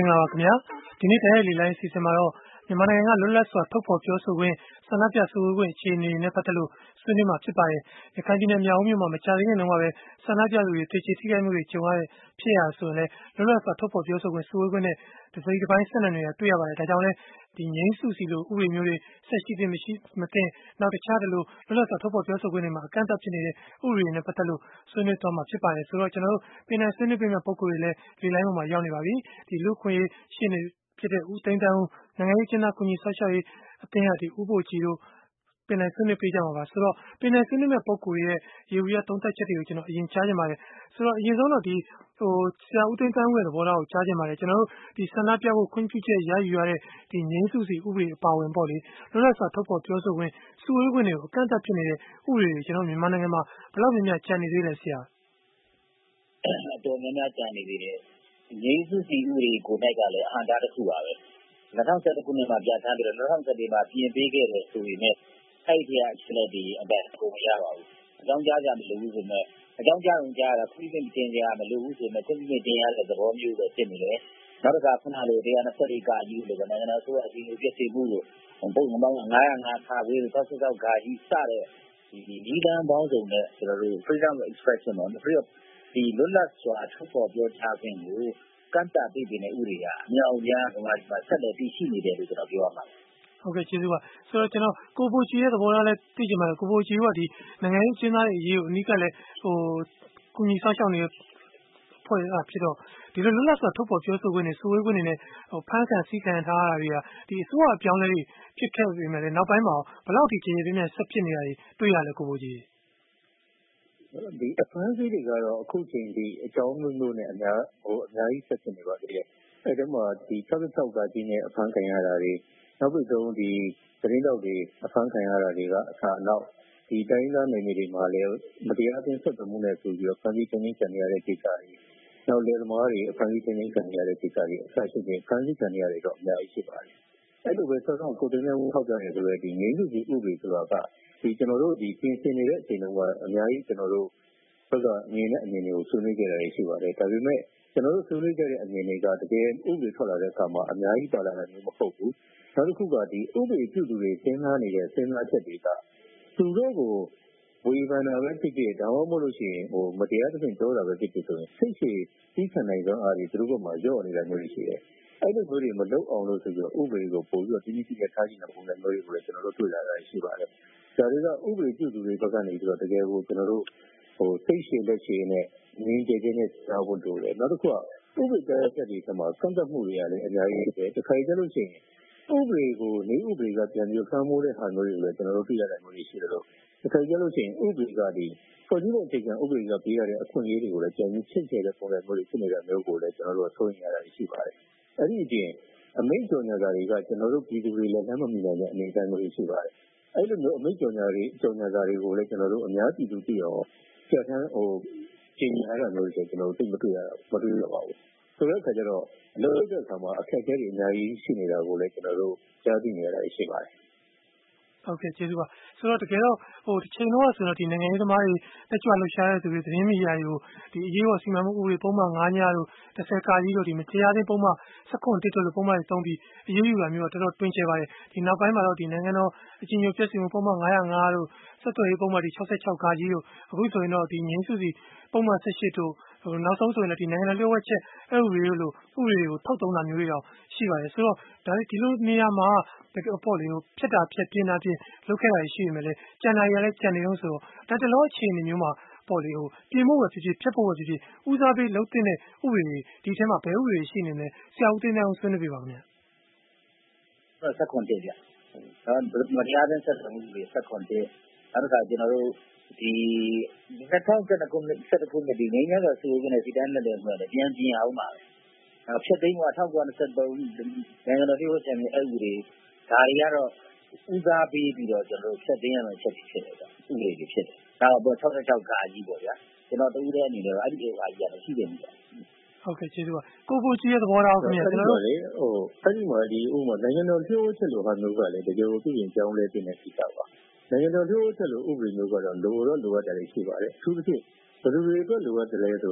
င်္ဂလာပါခင်ဗျာဒီနေ့တိုင်းလေလိုင်းအစီအစဉ်မှာတော့မြန်မာနိုင်ငံကလွတ်လပ်စွာထုတ်ဖော်ပြောဆိုခွင့်ဆန္ဒပြဆိုဝေးခွင့်အခြေအနေနဲ့ပတ်သက်လို့ဆွေးနွေးမှာဖြစ်ပါတယ်ရခိုင်ပြည်နယ်မြောက်ဦးမြို့မှာမကြာသေးခင်တုန်းကပဲဆန္ဒပြသူတွေတေချေထိခိုက်မှုတွေကြုံရတဲ့ဖြစ်ရာဆိုရင်လည်းလွတ်လပ်စွာထုတ်ဖော်ပြောဆိုခွင့်စုဝေးခွင့်နဲ့ဒီစိတ်ပိုင်းဆက်နွယ်နေတာတွေ့ရပါတယ်ဒါကြောင့်လည်းဒီငိမ့်စုစီလိုဥပဒေမျိုးတွေဆက်ရှိတဲ့မရှိမသိနောက်တခြားတလို့လွတ်လပ်စွာထုတ်ဖော်ပြောဆိုခွင့်တွေမှာအကန့်အသတ်ဖြစ်နေတဲ့ဥပဒေတွေနဲ့ပတ်သက်လို့ဆွေးနွေးသွားမှာဖြစ်ပါတယ်ဆိုတော့ကျွန်တော်တို့ပြည်နယ်ဆွေးနွေးပေးမယ့်ပုံကိုယ်တွေလည်းဒီလိုင်းပေါ်မှာရောက်နေပါပြီဒီလူခွင့်ရှင်းနေဖြစ်တဲ့ဦးသိန်းတန်းဦးနိုင်ငံရေးကျင်းသားကုညီဆောက်ရှောက်ရေးအသင်းရဒီဥပိုလ်ကြီးတို့ပင်နယ်ဆွေးနွေးပေးကြမှာပါဆိုတော့ပင်နယ်ဆွေးနွေးမဲ့ပုံကိုယ်ရဲ့ရေဝရသုံးသက်ချက်တွေကိုကျွန်တော်အရင်ကြားချင်ပါတယ်ဆိုတော့အရင်ဆုံးတော့ဒီဆရာဦးသိန်းတန်းဦးရဲ့သဘောထားကိုကြားချင်ပါတယ်ကျွန်တော်တို့ဒီဆန္ဒပြဖို့ခွင့်ပြုချက်ရယူရတဲ့ဒီငြိမ်းစုစီဥပဒေအပါဝင်ပေါ့လေလွတ်လပ်စွာထုတ်ဖော်ပြောဆိုခွင့်စုဝေးခွင့်တွေကိုအကန့်အသတ်ဖြစ်နေတဲ့ဥပဒေတွေကျွန်တော်မြန်မာနိုင်ငံမှာဘယ်လောက်များများကြံနေသေးလဲဆရာအတော်များများကြံနေသေးတယ်ငြိမ်းစုစီဥပဒေကိုနိုင်ကလည်းအဟံတားတစ်ခုပါပဲ2011ခုနှစ်မှာပြဋ္ဌာန်းပြီးတော့2014မှာပြင်ပေးခဲ့တယ်ဆိုရင်လည်းအဲ့ဒီအချက်လက်တွေအတက်ကိုမရပါဘူးအကြောင်းကြားကြမလို့ဘူးဆိုမဲ့အကြောင်းကြားရင်ကြားတာခွင့်ပြုတင်ကြမလို့ဘူးဆိုမဲ့ခွင့်ပြုတင်ရတဲ့သဘောမျိုးပဲဖြစ်နေတယ်နောက်တစ်ခါခုနလို124ကာကြီးလို့နိုင်ငံတော်ဆိုအစီအစဉ်ပြည့်စုံမှုလို့ပုံမှန်905ခါပြီး66ကာကြီးစတဲ့ဒီဒီလမ်းပေါင်းစုံနဲ့ကျွန်တော်တို့ freedom of expression ပေါ့ free of ဒီလွတ်လပ်စွာထုတ်ဖော်ပြောကြားခွင့်ကိုကန့်သတ်ပေးတဲ့ဥပဒေကအများအပြားဟိုမှာဆက်လက်တည်ရှိနေတယ်လို့ကျွန်တော်ပြောရမှာဟုတ်ကဲ့ကျေးဇူးပါဆိုတော့ကျွန်တော်ကိုပိုချီရဲ့သဘောထားလဲသိချင်ပါတယ်ကိုပိုချီကဒီနိုင်ငံရေးကျင်းသားရဲ့အရေးကိုအနိကလည်းကုညီဆောက်ရှောက်နေတဲ့ဖွဲ့ရဖြစ်တော့ဒီလိုလွတ်လပ်စွာထုတ်ဖော်ပြောဆိုခွင့်နဲ့စုဝေးခွင့်တွေနဲ့ဖန်ဆန်စည်းခံထားရတာတွေကဒီအစိုးရအပြောင်းလဲတွေဖြစ်ခဲ့ပေမဲ့လည်းနောက်ပိုင်းမှာဘယ်လောက်ထိကျေကျေပြင်းပြင်းဆက်ဖြစ်နေတာတွေတွေ့ရလဲကိုပိုချီဒီအဖမ်းဆီးတွေကတော့အခုချိန်ဒီအကြောင်းမျိုးနဲ့အများကြီးဆက်ဖြစ်နေပါသေးတယ်အဲ့ဒါမှဒီ66ကကြီးနဲ့အဖမ်းခံရတာတွေနောက်ပြီးတော့ဒီသတင်းတောက်တွေအဖမ်းခံရတာတွေကအစားနောက်ဒီတိုင်းသားနယ်မြေတွေမှာလည်းမတရားသင်းဆက်သွယ်မှုနဲ့ဆိုပြီးတော့ဖမ်းဆီးခြင်းခံရတဲ့ကိစ္စတွေနောက်လေသမားတွေအဖမ်းဆီးခြင်းခံရတဲ့ကိစ္စတွေအစရှိတဲ့ဖမ်းဆီးခံရတဲ့တော့အများကြီးရှိပါတယ်အဲ့လိုပဲဆောစောကိုတင်နေမှုထောက်ပြနေဆိုရယ်ဒီငြိမ်းစုကြီးဥပဒေဆိုတာကဒီကျွန်တော်တို့ဒီပြင်ဆင်နေတဲ့အချိန်တုန်းကအများကြီးကျွန်တော်တို့ဘက်ကအမြင်နဲ့အမြင်တွေကိုဆွေးနွေးကြတာရှိပါတယ်ဒါပေမဲ့ကျွန်တော်တို့ဆွေးနွေးကြတဲ့အမြင်တွေကတကယ်ဥပဒေထွက်လာတဲ့အခါမှာအများကြီးပါလာနိုင်မှာမဟုတ်ဘူးနောက်တစ်ခုကဒီဥပဒေပြုသူတွေစဉ်းစားနေတဲ့စဉ်းစားချက်တွေကသူတို့ကိုဝေဖန်တာပဲဖြစ်ဖြစ်ဒါမှမဟုတ်လို့ရှိရင်မတရားသဖြင့်ပြောတာပဲဖြစ်ဖြစ်ဆိုရင်စိတ်ရှည်သိခံနိုင်သောအားတွေသူတို့ကမှရော့နေတာမျိုးရှိတယ်အဲ့လိုမျိုးတွေမလုပ်အောင်လို့ဆိုပြီးတော့ဥပဒေကိုပို့ပြီးတော့တင်းတင်းကြပ်ထားခြင်းတဲ့ပုံစံမျိုးတွေကိုလည်းကျွန်တော်တို့တွေ့လာတာရှိပါတယ်ဒါတွေကဥပဒေပြုသူတွေဘက်ကနေပြီးတော့တကယ်ကိုကျွန်တော်တို့စိတ်ရှည်လက်ရှည်နဲ့ငြင်းကြခြင်းနဲ့စားဖို့လိုတယ်နောက်တစ်ခုကဥပဒေတရားချက်တွေထဲမှာကန့်သတ်မှုတွေကလည်းအများကြီးရှိတယ်တစ်ခါကြလို့ရှိရင်ဥပဒေကိုနေဥပဒေကပြန်ပြီးဖမ်းမိုးတဲ့ဟာမျိုးတွေကိုလည်းကျွန်တော်တို့သိရတဲ့မျိုးတွေရှိတယ်လို့တစ်ခါကြလို့ရှိရင်ဥပဒေကဒီပေါ်ကြီးတဲ့အခြေခံဥပဒေကပေးရတဲ့အခွင့်အရေးတွေကိုလည်းပြန်ပြီးချင့်ချဲတဲ့ပုံစံမျိုးတွေဖြစ်နေတာမျိုးကိုလည်းကျွန်တော်တို့ဆိုရင်ရတာရှိပါတယ်အဲ့ဒီအပြင်အမိန့်ကြော်ညာတာတွေကကျွန်တော်တို့ပြည်သူတွေလည်းလမ်းမမီနိုင်တဲ့အနေအထားမျိုးရှိပါတယ်အဲ့လိုမျိုးအမိန့်ကြော်ညာတာတွေကိုလည်းကျွန်တော်တို့အများပြည်သူသိအောင်ပြဋ္ဌာန်းကျင်းရတာမျိုးတွေကျွန်တော်တို့သိမတွေ့ရပါဘူးဆိုတဲ့အခါကျတော့လောလောဆယ်အခါမှာအခက်အခဲတွေအများကြီးရှိနေတာကိုလည်းကျွန်တော်တို့ကြားသိနေရတာရှိပါတယ်ဟုတ်ကဲ့ကျေးဇူးပါဆိုတော့တကယ်တော့တစ်ချိန်လုံးဆိုတော့ဒီနိုင်ငံရေးသမားတွေတက်ကြွလှုပ်ရှားတဲ့သူတွေသတင်းမီဒီယာတွေကိုဒီအရေးပေါ်စီမံမှုဥပဒေပုံမှန်9ညတို့10ကာကြီးတို့ဒီမတရားသင်းပုံမှန်19တိတို့လိုပုံမှန်တွေတုံးပြီးအရေးယူတာမျိုးတော့တော်တော်တွင်ကျပါတယ်ဒီနောက်ပိုင်းမှာတော့ဒီနိုင်ငံတော်အကြီးအကျယ်ပြည့်စုံမှုပုံမှန်905တို့ဆက်သွယ်ရေးပုံမှန်ဒီ66ကာကြီးတို့အခုဆိုရင်တော့ဒီငင်းစုစီပုံမှန်18တို့နောက်ဆုံးဆိုရင်လည်းဒီနိုင်ငံတော်လျှို့ဝှက်ချက်ဥပဒေတို့လိုဥပဒေတွေကိုထုတ်သုံးတာမျိုးတွေတော့ရှိပါတယ်ဆိုတော့ဒါဒီလိုနေရာမှာတကယ်ပေါ့လေဖြတ်တာဖြတ်ပြင်းတာပြင်းလုပ်ခဲ့တာရှိနေမယ်လေကြံတာရလည်းကြံနေအောင်ဆိုတော့ဒါတလောအခြေအနေမျိုးမှာပေါ့လေပြင်ဖို့ပဲဖြစ်ဖြစ်ဖြတ်ဖို့ပဲဖြစ်ဖြစ်ဦးစားပေးလုပ်တဲ့ဥပဒေဒီထဲမှာဘယ်ဥပဒေရှိနေလဲဆရာဦးသိန်းအောင်ဆွေးနွေးပြပါခင်ဗျာ 19ပြမတရားတဲ့ဆက်ဆံမှုတွေ19နောက်တစ်ခါကျွန်တော်တို့ဒီ2017ခုနှစ်ဒီနိုင်ငံတော်စီအိုကနေစီတန်းလက်မှတ်နဲ့ပြန်ပြင်အောင်ပါဖြတ်သိမ်းမှု1923နိုင်ငံတော်ဒီဟိုချက်မြေအဥပဒေဒါတွေကတော့ဦးစားပေးပြီးတော့ကျွန်တော်တို့ဖြတ်သိမ်းရမယ့်ချက်ဖြစ်တယ်ဗျဥပဒေတွေဖြစ်တယ်ဒါတော့66ကာကြီးပေါ့ဗျာကျွန်တော်တူးတဲ့အနေနဲ့အဲ့ဒီဟာကြီးကတော့ရှိတယ်ဗျဟုတ်ကဲ့ကျေးဇူးပါကိုကိုကြီးရဲ့သဘောထားကိုခင်ဗျာကျွန်တော်တို့အဲ့ဒီမှာဒီဥပမာနိုင်ငံတော်လျှို့ဝှက်ချက်လိုဟာမျိုးကလည်းတကယ်ကိုပြည်ရင်ကြောင်းလဲတင်နေဖြစ်တာပါနိုင်ငံတော်လျှို့ဝှက်ချက်လိုဥပဒေမျိုးကတော့လိုအပ်တာတွေရှိပါတယ်အထူးသဖြင့်ဘယ်လိုတွေအတွက်လိုအပ်တယ်လဲဆိုတော့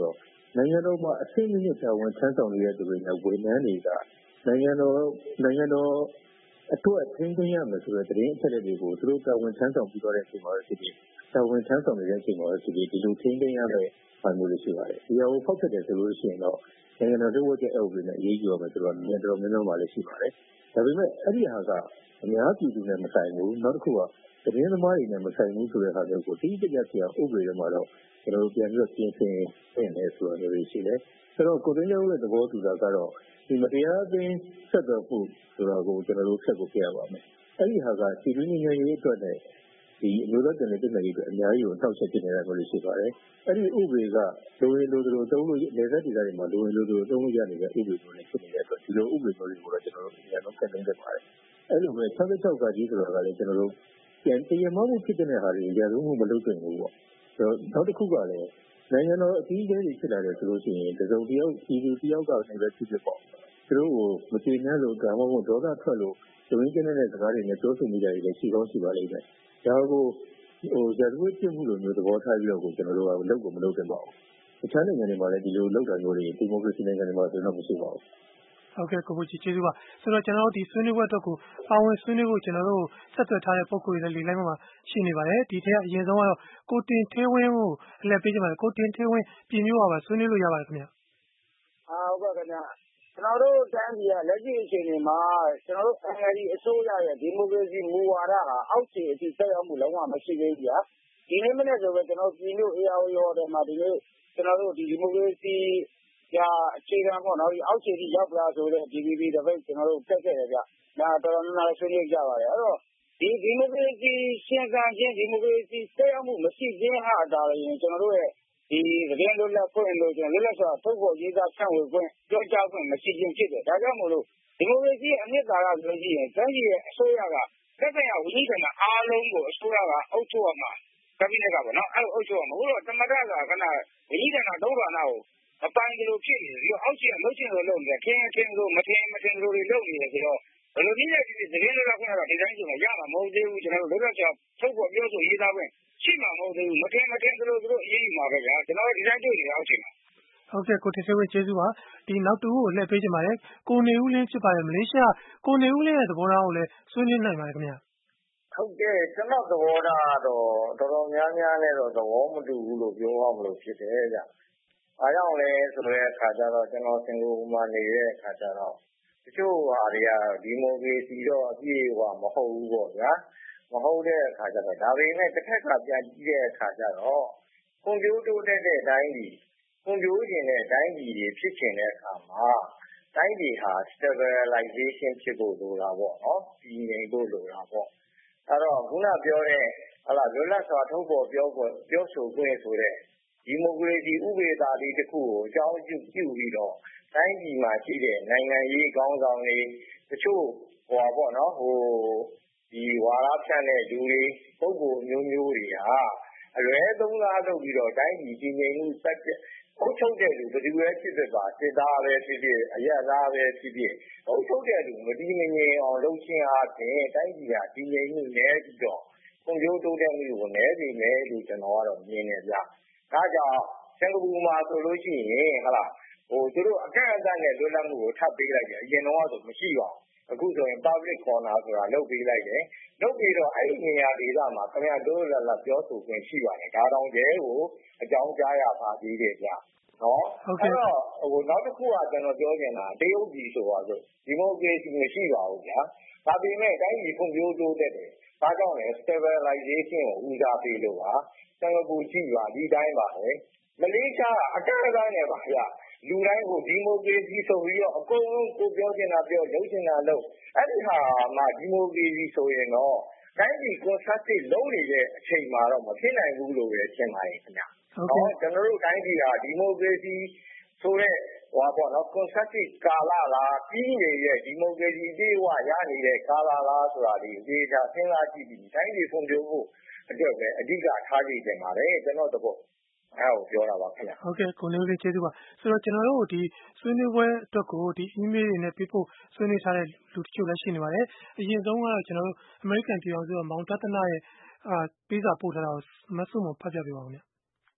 နိုင်ငံတော်မှာအဆင့်မြင့်တာဝန်ထမ်းဆောင်နေတဲ့သူတွေနဲ့ဝန်ထမ်းတွေကနိုင်ငံတော်အတွက်ထိန်းသိမ်းရမယ်ဆိုတဲ့သတင်းအချက်အလက်တွေကိုသူတို့တာဝန်ထမ်းဆောင်ပြီးတော့တဲ့အချိန်မှာဖြစ်ဖြစ်တာဝန်ထမ်းဆောင်နေတဲ့အချိန်မှာဖြစ်ဖြစ်ဒီလိုထိန်းသိမ်းရမယ့်ဟာမျိုးတွေရှိပါတယ်။ဒီဟာကိုဖောက်ဖျက်တယ်ဆိုလို့ရှိရင်တော့နိုင်ငံတော်တို့ရဲ့အုပ်စုနဲ့အရေးယူရမယ်ဆိုတော့မြန်တော်များများမှလည်းရှိပါတယ်။ဒါပေမဲ့အဲ့ဒီဟာကအများပြည်သူနဲ့မဆိုင်ဘူး။နောက်တစ်ခုကသတင်းသမားတွေနဲ့မဆိုင်ဘူးဆိုတဲ့ဟာမျိုးကိုတိကျကျပြောဥပဒေထဲမှာတော့ကျွန်တော်တို့ပြန်ပြီးတော့ပြင်ဆင်နေတယ်ဆိုတာမျိုးရှိတယ်။ဆိုတော့ကိုသိန်းကျော်ရဲ့သဘောတူတာကတော့ဒီမတရားအသင်းဆက်သွယ်မှုဆိုတာကိုကျွန်တော်တို့ဆက်ကိုပြရပါမယ်။အဲ့ဒီဟာကစီးပွားရေးငြိမ်းချမ်းရေးအတွက်နဲ့ဒီအမျိုးသားပြည်နယ်ပြည်နယ်ရေးအတွက်အများကြီးကိုထောက်ချက်ဖြစ်နေတာမျိုးရှိပါတယ်။အဲ့ဒီဥပဒေကလိုရင်လိုသလိုသုံးလို့နေသက်ဒေသတွေမှာလိုရင်လိုသလိုသုံးလို့ရနေတဲ့ဥပဒေမျိုးတွေဖြစ်နေတဲ့အတွက်ဒီလိုဥပဒေမျိုးတွေကိုတော့ကျွန်တော်တို့အများဆုံးခက်သိမ်းနေပါတယ်။အဲ့လိုပဲ66ကကြီးဆိုတာကလည်းကျွန်တော်တို့တရားမမှုဖြစ်တဲ့ဟာတွေရာဇဝတ်မှုမလုပ်သင့်ဘူးပေါ့။နောက်တစ်ခုကလည်းနိုင်ငံတော်အကြီးအကဲတွေဖြစ်လာတယ်ဆိုလို့ရှိရင်တစုံတယောက်ပြည်သူတယောက်ကလည်းပဲဖြစ်ပေါ့။သူတို့ကိုမကျေနပ်လို့ဒါမှမဟုတ်ဒေါသထွက်လို့ဒုရင်းကျတဲ့စကားတွေနဲ့ပြောဆိုမိကြတယ်လည်းရှိကောင်းရှိပါလိမ့်မယ်။ဒါကိုရာဇဝတ်ပြစ်မှုလိုမျိုးသဘောထားပြီးတော့ကျွန်တော်တို့ကလုပ်ကိုမလုပ်သင့်ပါဘူး။တခြားနိုင်ငံတွေမှာလည်းဒီလိုလုပ်တာမျိုးတွေဒီမိုကရေစီနိုင်ငံတွေမှာဆိုတော့မရှိပါဘူး။ဟုတ်ကဲ့ကိုဘိုချီကျေးဇူးပါဆိုတော့ကျွန်တော်တို့ဒီဆွေးနွေးပွဲအတွက်ကိုပါဝင်ဆွေးနွေးဖို့ကျွန်တော်တို့ဆက်သွယ်ထားတဲ့ပုံကိုယ်တွေလည်းလေလိုက်မှာရှိနေပါတယ်ဒီထက်အရင်ဆုံးကတော့ကိုတင်ထေးဝင်းကိုအလှည့်ပေးကြပါမယ်ကိုတင်ထေးဝင်းပြည်မျိုးပါဆွေးနွေးလို့ရပါတယ်ခင်ဗျာဟုတ်ကဲ့ခင်ဗျာကျွန်တော်တို့တိုင်းပြည်ကလက်ရှိအခြေအနေမှာကျွန်တော်တို့ NLD အစိုးရရဲ့ဒီမိုကရေစီမူဝါဒဟာအောက်ခြေအထိဆက်ရောက်မှုလုံးဝမရှိသေးဘူးဗျာဒီနေ့မနေ့ဆိုပဲကျွန်တော်ပြည်မျိုး AR ရောတယ်မှာဒီနေ့ကျွန်တော်တို့ဒီမိုကရေစီအခြေခံပေါ့နော်ဒီအောက်ခြေထိရောက်လာဆိုတဲ့ DVB တပိတ်ကျွန်တော်တို့တက်ခဲ့တယ်ဗျဒါတော်တော်များများဆွေးနွေးကြပါတယ်အဲ့တော့ဒီမိုကရေစီရှင်သန်ခြင်းဒီမိုကရေစီဆက်ရောက်မှုမရှိခြင်းဟာဒါရင်ကျွန်တော်တို့ရဲ့ဒီသတင်းလွတ်လပ်ခွင့်လို့ကျွန်တော်လွတ်လပ်စွာထုတ်ဖော်ရေးသားဖြန့်ဝေခွင့်ပြောကြားခွင့်မရှိခြင်းဖြစ်တယ်ဒါကြောင့်မို့လို့ဒီမိုကရေစီအနှစ်သာရဆိုလို့ရှိရင်တိုင်းပြည်ရဲ့အစိုးရကသက်ဆိုင်ရာဝန်ကြီးဌာနအားလုံးကိုအစိုးရကအုပ်ချုပ်ရမှာကပိနက်ကပေါ့နော်အဲ့လိုအုပ်ချုပ်ရမှာဟိုတော့သမထကခဏဝန်ကြီးဌာနသုံးဌာနကိုမပိုင်ကြလို့ဖြစ်နေပြီးတော့အောက်ခြေကလှုပ်ချင်လို့လုပ်နေတယ်ထင်းလို့မထင်းလို့တွေလုပ်နေတယ်ဆိုတော့ဘယ်လိုနည်းနဲ့ဒီသတင်းလွတ်လပ်ခွင့်ကတော့ဒီတိုင်းဆိုတော့ရမှာမဟုတ်သေးဘူးကျွန်တော်တို့လွတ်လပ်စွာထုတ်ဖော်ပြောဆိုရေးသားခွင့်ရှိမှာမဟုတ်သေးဘူးမထင်းသူတို့အရေးယူမှာပဲဗျာကျွန်တော်တို့ဒီတိုင်းတွေ့နေတာအောက်ခြေမှာဟုတ်ကဲ့ကိုတင်သေးဝင်းကျေးဇူးပါဒီနောက်တူကိုလှည့်ပေးကြပါမယ်ကိုနေဦးလင်းဖြစ်ပါတယ်မလေးရှားကိုနေဦးလင်းရဲ့သဘောထားကိုလည်းဆွေးနွေးနိုင်ပါတယ်ခင်ဗျာဟုတ်ကဲ့ကျွန်တော်သဘောထားတော့တော်တော်များများနဲ့တော့သဘောမတူဘူးလို့ပြောရမလို့ဖြစ်တယ်ဗျ။အားကြောင့်လဲဆိုတဲ့အခါကျတော့ကျွန်တော်စင်ကာပူမှာနေတဲ့အခါကျတော့တချို့ဟာတွေကဒီမိုကရေစီတော့အပြည့်အဝမဟုတ်ဘူးပေါ့ဗျာ။မဟုတ်တဲ့အခါကျတော့ဒါပေမဲ့တစ်ခါပြန်ကြည့်တဲ့အခါကျတော့ကွန်ပျူတာတိုးတက်တဲ့အတိုင်းကြီးကွန်ပျူတာရှင်တဲ့အတိုင်းကြီးတွေဖြစ်ချင်တဲ့အခါမှာတိုင်းပြည်ဟာ stabilization ဖြစ်ဖို့လိုတာပေါ့နော်။ပြည်ငြိမ်ဖို့လိုတာပေါ့။အဲ့တော့ခုနပြောတဲ့လွတ်လပ်စွာထုတ်ဖော်ပြောဆိုခွင့်ဆိုတဲ့ဒီမိုကရေစီဥပဒေသားလေးတစ်ခုကိုအကြောင်းပြုပြီးတော့တိုင်းပြည်မှာရှိတဲ့နိုင်ငံရေးခေါင်းဆောင်တွေတချို့ပေါ့နော်ဒီဝါဒဖြန့်တဲ့လူတွေပုဂ္ဂိုလ်မျိုးတွေဟာအလွဲသုံးစားလုပ်ပြီးတော့တိုင်းပြည်ကြီးငြိမ်မှုအုပ်ချုပ်တဲ့လူဘယ်သူပဲဖြစ်ဖြစ်ပါစစ်သားပဲဖြစ်ဖြစ်အရပ်သားပဲဖြစ်ဖြစ်အုပ်ချုပ်တဲ့လူမတည်မငြိမ်အောင်လုပ်ခြင်းအပြင်တိုင်းပြည်ဟာတည်ငြိမ်မှုနည်းပြီးတော့ဖွံ့ဖြိုးတိုးတက်မှုကိုနည်းစေမယ်လို့ကျွန်တော်ကတော့မြင်နေကြ။ဒါကြောင့်စင်ကာပူမှာဆိုလို့ရှိရင်သူတို့အကန့်အသတ်နဲ့လွတ်လပ်မှုကိုထပ်ပေးလိုက်တယ်အရင်တော့ဆိုမရှိပါဘူး။အခုဆိုရင် public corner ဆိုတာလုပ်ပေးလိုက်တယ်။လုပ်ပြီးတော့အဲ့ဒီနေရာဒေသမှာခင်ဗျားတို့လွတ်လပ်ပြောဆိုခွင့်ရှိပါတယ်။ဒါတောင်ကျဲကိုအကြောင်းကြားရပါသေးတယ်ဗျ။နော်အဲ့တော့နောက်တစ်ခုကကျွန်တော်ပြောချင်တာတရုတ်ပြည်ဆိုပါစို့ဒီမိုကရေစီမရှိပါဘူးဗျာဒါပေမဲ့တိုင်းပြည်ဖွံ့ဖြိုးတိုးတက်တယ်ဘာကြောင့်လဲ stabilization ကိုဦးစားပေးလို့ပါစင်ကာပူကြည့်ပါဒီတိုင်းပါပဲမလေးရှားအကန့်အသတ်နဲ့ပါဗျာလူတိုင်းကိုဒီမိုကရေစီဆိုပြီးတော့အကုန်လုံးကိုပြောချင်တာပြောလုပ်ချင်တာလုပ်အဲ့ဒီဟာမှဒီမိုကရေစီဆိုရင်တော့တိုင်းပြည် conservative လုံးနေတဲ့အချိန်မှာတော့မဖြစ်နိုင်ဘူးလို့ပဲထင်ပါတယ်ခင်ဗျာကျွန်တော်တို့တိုင်းပြည်ဟာဒီမိုကရေစီဆိုတဲ့conservative ကာလလားပြီးနေတဲ့ဒီမိုကရေစီပြေဝရနေတဲ့ကာလလားဆိုတာဒီဒေတာစဉ်းစားကြည့်ပြီးတိုင်းပြည်ဖွံ့ဖြိုးဖို့အတွက်ပဲအဓိကထားကြည့်တင်ပါတယ်ကျွန်တော်တို့အဲ့ကိုပြောတာပါခင်ဗျဟုတ်ကဲ့ကိုနေဦးလေးကျေးဇူးပါဆိုတော့ကျွန်တော်တို့ဒီဆွေးနွေးပွဲအတွက်ကိုဒီ email တွေနဲ့ပြဖို့ဆွေးနွေးထားတဲ့လူတချို့လည်းရှိနေပါတယ်အရင်ဆုံးကတော့ကျွန်တော်တို့ American ပြည်အောင်စုမောင်တသနာရဲ့ပေးစာပို့ထားတာကိုမဆုမဖတ်ပြပေးပါဦးခင်ဗျ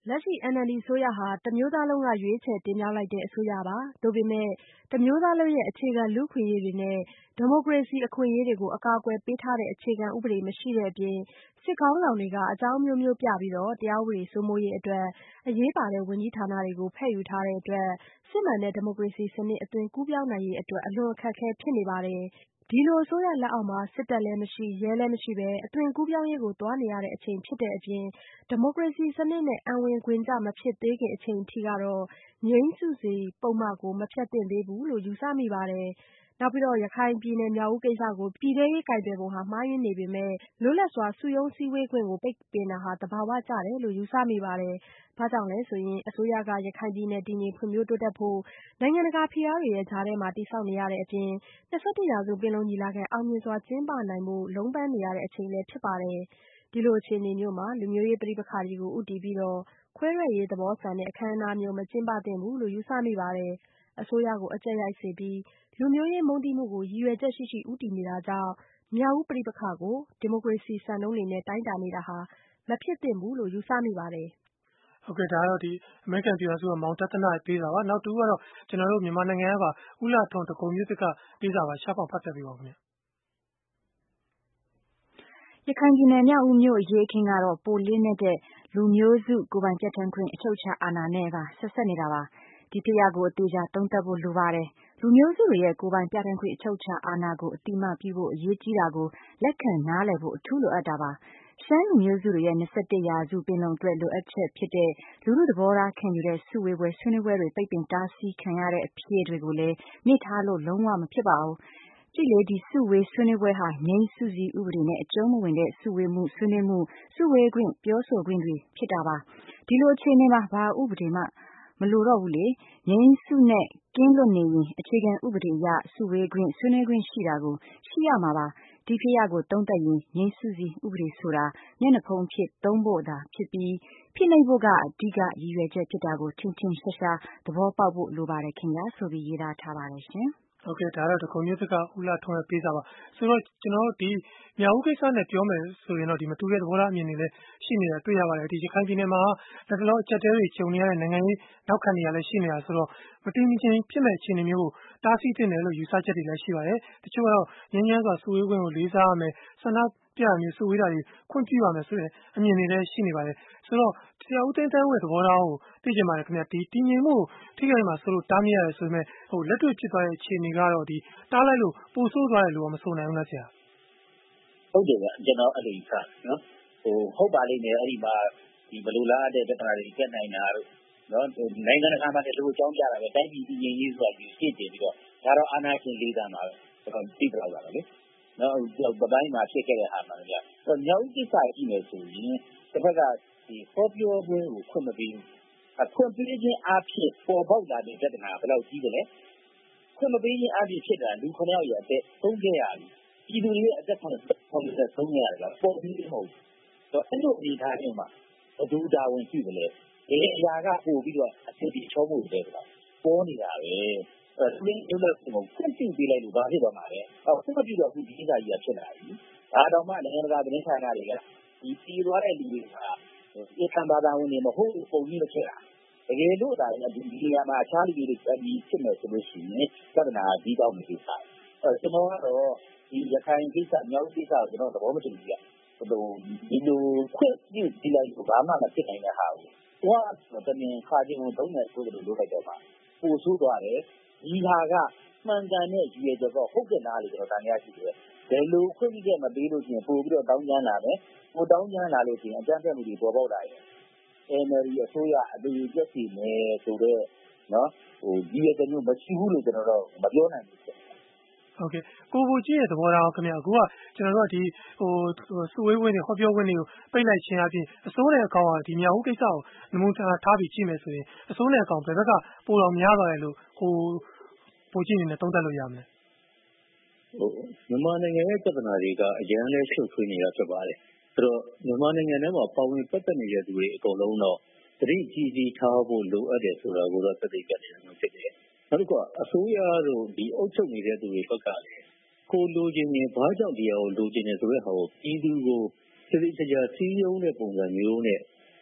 လက်ရှိ NLD အစိုးရဟာ တမျိုးသားလုံးက ရွေးချယ်တင်မြှောက်လိုက်တဲ့ အစိုးရပါ။ သို့ပေမဲ့ တမျိုးသားလုံးရဲ့ အခြေခံလူ့အခွင့်အရေးတွေနဲ့ ဒီမိုကရေစီအခွင့်အရေးတွေကို အကာအကွယ်ပေးထားတဲ့ အခြေခံဥပဒေမရှိတဲ့အပြင် စစ်ခေါင်းဆောင်တွေက အကြောင်းအမျိုးမျိုးပြပြီး တရားဥပဒေစိုးမိုးရေးအတွက် အရေးပါတဲ့ဝန်ကြီးဌာနတွေကို ဖဲ့ယူထားတဲ့အတွက် စစ်မှန်တဲ့ဒီမိုကရေစီစနစ် အသွင်ကူးပြောင်းနိုင်ရေးအတွက် အလွန်အခက်အခဲဖြစ်နေပါတယ်။ ဒီလိုအစိုးရလက်အောက်မှာ စစ်တပ်လည်းမရှိ ရဲလည်းမရှိဘဲ အသွင်ကူးပြောင်းရေးကို သွားနေရတဲ့အချိန်ဖြစ်တဲ့အပြင် ဒီမိုကရေစီစနစ်နဲ့ အံဝင်ခွင်ကျမဖြစ်သေးခင်အချိန်ထိကတော့ ငြိမ်းစုစီပုဒ်မကို မဖျက်သင့်သေးဘူးလို့ ယူဆမိပါတယ်။ နောက် ရခိုင်ပြည်နယ်မြောက်ဦးကိစ္စကို ပြည်ထဲရေးကိုင်တွယ်ပုံမှားယွင်းနေပေမဲ့ လွတ်လပ်စွာစုရုံးစည်းဝေးခွင့်ကို ပိတ်ပင်တာဟာ သဘာဝကျတယ်လို့ ယူဆမိပါတယ်။ ဘာကြောင့်လဲဆိုရင် အစိုးရက ရခိုင်ပြည်နယ်တည်ငြိမ်ဖွံ့ဖြိုးတိုးတက်ဖို့ နိုင်ငံတကာဖိအားတွေရဲ့ကြားထဲမှာ တည်ဆောက်နေရတဲ့အပြင် 21 ရာစုပင်လုံညီလာခံအောင်မြင်စွာကျင်းပနိုင်ဖို့ လုံးပန်းနေရတဲ့အချိန်လည်းဖြစ်ပါတယ်။ ဒီလိုအခြေအနေမျိုးမှာ လူမျိုးရေးပဋိပက္ခတွေကို ဦးတည်ပြီး ခွဲထွက်ရေးသဘောဆန်တဲ့ အခမ်းအနားမျိုးမကျင်းပသင့်ဘူးလို့ ယူဆမိပါတယ်။ အစိုးရကို အကျပ်ရိုက်စေပြီး လူမျိုးရေးမုန်းတီးမှုကို ရည်ရွယ်ချက်ရှိရှိဦးတည်နေတာကြောင့် မြောက်ဦးပဋိပက္ခကို ဒီမိုကရေစီစံနှုန်းတွေနဲ့ တိုင်းတာနေတာဟာ မဖြစ်သင့်ဘူးလို့ ယူဆမိပါတယ်။ဟုတ်ကဲ့ဒါကတော့အမေရိကန်ပြည်ထောင်စုကမောင်တသနာပေးတာပါနောက်တူကတော့မြန်မာနိုင်ငံကပါဦးလှထွန်းဒဂုံမြို့သစ်ကပေးစာပါရှားဖောင်ဖတ်ပြပေးပါဦးခင်ဗျရခိုင်ပြည်နယ်မြောက်ဦးမြို့အရေးအခင်းကတော့ပိုလေးနက်တဲ့လူမျိုးစုကိုယ်ပိုင်ပြဌာန်းခွင့်အချုပ်အခြာအာဏာနဲ့ပါဆက်ဆက်နေတာပါဒီဖြစ်ရပ်ကိုအသေးချာသုံးသပ်ဖို့လိုပါတယ်လူမျိုးစုတွေရဲ့ကိုယ်ပိုင်ပြဌာန်းခွင့်အချုပ်အခြာအာဏာကိုအတိမပြုဖို့အရေးကြီးတာကိုလက်ခံနားလည်ဖို့အထူးလိုအပ်တာပါရှမ်းလူမျိုးစုတွေရဲ့21ရာစုပင်လုံအတွက်လိုအပ်ချက်ဖြစ်တဲ့လူထုသဘောထားခံယူတဲ့စုဝေးပွဲဆွေးနွေးပွဲတွေပိတ်ပင်တားဆီးခံရတဲ့အဖြစ်တွေကိုလည်းမေ့ထားလို့လုံးဝမဖြစ်ပါဘူးကြည့်လေဒီစုဝေးဆွေးနွေးပွဲဟာငြိမ်းစုစီဥပဒေနဲ့အကျုံးမဝင်တဲ့စုဝေးမှုဆွေးနွေးမှုစုဝေးခွင့်ပြောဆိုခွင့်တွေဖြစ်တာပါဒီလိုအခြေအနေမှာဘာဥပဒေမှမလိုတော့ဘူးလေငြိမ်းစုနဲ့ကင်းလွတ်နေရင်အခြေခံဥပဒေအရစုဝေးခွင့်ဆွေးနွေးခွင့်ရှိတာကိုရှိရမှာပါဒီဖြစ်ရပ်ကိုသုံးသပ်ရင်ငြိမ်းစုစီဥပဒေဆိုတာမျက်နှာဖုံးဖြစ်သုံးဖို့သာဖြစ်ပြီးဖိနှိပ်ဖို့ကအဓိကရည်ရွယ်ချက်ဖြစ်တာကိုထင်ထင်ရှားရှားသဘောပေါက်ဖို့လိုပါတယ်ခင်ဗျာဆိုပြီးရေးသားထားပါတယ်ရှင်ဟုတ်ကဲ့ဒါတော့ဒဂုံမြို့သစ်ကဦးလှထွန်းရဲ့ပေးစာပါဆိုတော့ကျွန်တော်တို့ဒီမြောက်ဦးကိစ္စနဲ့ပြောမယ်ဆိုရင်တော့ဒီမတူတဲ့သဘောထားအမြင်တွေလည်းရှိနေတာတွေ့ရပါတယ်ဒီရခိုင်ပြည်နယ်မှာလက်တလောအချက်တဲတွေကြုံနေရတဲ့နိုင်ငံရေးနောက်ခံနေရလည်းရှိနေတာဆိုတော့မတည်မငြိမ်ဖြစ်မဲ့အခြေအနေမျိုးကိုတားဆီးသင့်တယ်လို့ယူဆချက်တွေလည်းရှိပါတယ်တချို့ကတော့ငြင်းငြမ်းစွာစုဝေးခွင့်ကိုလေးစားရမယ်ဆန္ဒပြမျိုးစုဝေးတာတွေခွင့်ပြုရမယ်ဆိုတဲ့အမြင်တွေလည်းရှိနေပါတယ်ဆိုတော့ဆရာဦးသိန်းသန်းရဲ့သဘောထားကိုသိချင်ပါတယ်ခင်ဗျဒီတည်ငြိမ်မှုထိခိုက်မှာဆိုလို့တားမြစ်ရတယ်ဆိုပေမဲ့လက်တွေ့ဖြစ်သွားတဲ့အခြေအနေကတော့တားလိုက်လို့ပိုဆိုးသွားတယ်လို့မဆိုနိုင်ဘူးလားဆရာဟုတ်တယ်ဗျကျွန်တော်အဲ့လိုယူဆတယ်နော်ဟုတ်ပါလိမ့်မယ်အဲ့ဒီမှာဘယ်လိုလားတဲ့ပြဿနာတွေတက်နိုင်တာတို့နော်နိုင်ငံတကာမှာလည်းလူအကြောင်းပြတာပဲတိုင်းပြည်ပြည်ရင်ရေးဆိုတာရှင်းတင်ပြီးတော့ဒါတော့အာဏာရှင်လေးစားမှာပဲကျွန်တော်သိကြတော့ပါလေနော်ပပိုင်းမှာဖြစ်ခဲ့တဲ့ဟာမှာဗျမြောက်ဥကိစ္စကြည့်မယ်ဆိုရင်တစ်ဖက်ကဟောပြောပွဲကိုခွင့်မပေးဘူးခွင့်ပေးခြင်းအဖြစ်ပေါ်ပေါက်လာတဲ့ပြဿနာဘယ်လောက်ကြီးတယ်လဲခွင့်မပေးခြင်းအဖြစ်ဖြစ်တာလူ9ယောက်ရဲ့အသက်ဆုံးခဲ့ရပြီပြည်သူတွေရဲ့အသက်80ဆုံးခဲ့ရတယ်လားပေါ်ပြီးမဟုတ်တော့အဲ့လိုအနေထားမျိုးမှာဘယ်သူတာဝန်ရှိသလဲဒီအရာကပို့ပြီးတော့အဖြစ်ချောမှုတွေဆိုတာပေါ်နေတာပဲသူင်းရုပ်လက်ကိုခွင့်ပြုပေးလိုက်လို့ဘာဖြစ်သွားမှာလဲခွင့်မပြုတော့အခုဒီကိစ္စကြီးကဖြစ်လာပြီဒါတော့မှနိုင်ငံတကာသတင်းဌာနတွေကဒီပြည်သွားတဲ့လူတွေကဧကံဘာသာဝင်တွေမဟုတ်ပုံကြီးမဖြစ်တာတကယ်လို့ဒါဒီနေရာမှာအခြားလူတွေဖြစ်မယ်ဆိုလို့ရှိရင်ပြဿနာကြီးတော့မဖြစ်ပါဘူးကျွန်တော်ကတော့ဒီရခိုင်ကိစ္စမြောက်ကိစ္စကိုကျွန်တော်သဘောမတူဘူးပြဒီလိုခွင့်ပြုပြီးလိုက်လို့ဘာမှမဖြစ်နိုင်တဲ့ဟာကိုတော့တမင်ခါချင်းကိုသုံးတယ်ဆိုလို့လုပ်လိုက်တော့ပါပို့ဆိုးသွားတယ်ဒီဟာကမှန်ကန်တဲ့ရည်ရွယ်ချက်တော့ဟုတ်ကဲ့လားလို့ကျွန်တော်တန်ရရှိတယ်ဘယ်လိုခွင့်ပြုချက်မပေးလို့ရှိရင်ပို့ပြီးတော့တောင်းကြမ်းလာတယ်ပို့တောင်းကြမ်းလာလို့ရှိရင်အကြမ်းဖက်မှုတွေပေါ်ပေါက်လာတယ်NLD အစိုးရအတူပြည့်စုံမယ်ဆိုတော့နော်ဒီရတဲ့မျိုးမရှိဘူးလို့ကျွန်တော်တော့မပြောနိုင်ဘူးဟုတ်ကဲ့ကိုကိုကြီးရဲ့သဘောထားခင်ဗျအခုကကျွန်တော်တို့ကစုဝေးခွင့်တွေဟောပြောခွင့်တွေကိုပိတ်လိုက်ခြင်းအပြင်အစိုးရအကောင်ကဒီမြောက်ဦးကိစ္စကိုနမူနာထားပြီးကြည့်မယ်ဆိုရင်အစိုးရအကောင်ဘယ်ဘက်ကပိုတော်များသွားတယ်လို့ပိုကြည့်နေနဲ့သုံးသပ်လို့ရမလဲမြန်မာနိုင်ငံရဲ့ပြဿနာတွေကအရန်လဲရှုပ်ထွေးနေတာဖြစ်ပါတယ်ဆိုတော့မြန်မာနိုင်ငံထဲမှာပါဝင်ပတ်သက်နေတဲ့သူတွေအကုန်လုံးတော့သတိကြီးကြီးထားဖို့လိုအပ်တယ်ဆိုတာကိုတော့သိပြနေတာမျိုးဖြစ်တယ်နောက်တစ်ခုကအစိုးရတို့ဒီအုပ်ချုပ်နေတဲ့သူတွေဘက်ကလည်းကိုလိုချင်ရင်ဘာကြောင့်တရားကိုလိုချင်တယ်ဆိုတဲ့ဟာကိုပြည်သူကိုသိသိချာချာစီးရုံးတဲ့ပုံစံမျိုးနဲ့